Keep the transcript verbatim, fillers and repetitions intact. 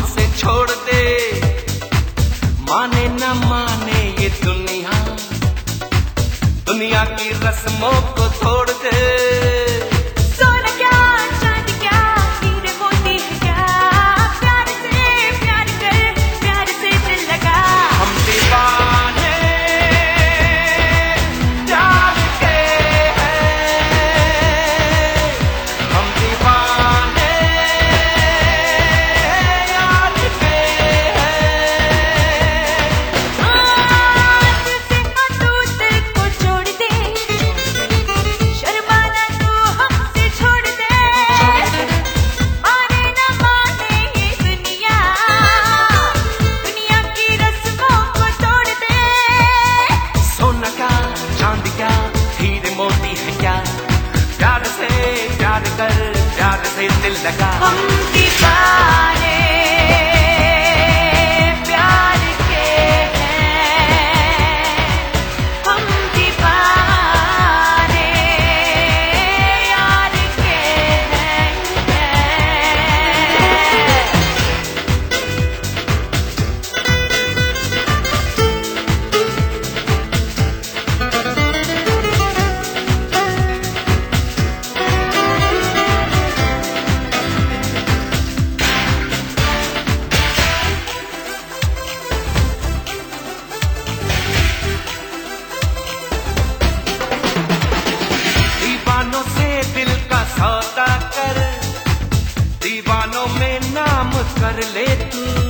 हमसे छोड़ दे, माने न माने ये दुनिया, दुनिया की रस्मों को छोड़ दे। सोना क्या चांदी क्या हीरे मोती है क्या, प्यार से प्यार कर प्यार से दिल लगा। हम दीवाने प्यार के हैं, हम दीवाने यार के हैं। आज से अटूट को छोड़ दे, शर्माना तू हमसे छोड़ दे, माने न माने ये दुनिया, दुनिया की रस्मों को तोड़ दे। सोना क्या चांदी क्या हीरे मोती है क्या, प्यार से प्यार कर प्यार से दिल लगा। हम दीवाने प्यार के हैं, हम दीवाने यार के हैं। दीवानों से दिल का सौदा कर, दीवानों में नाम कर ले तू।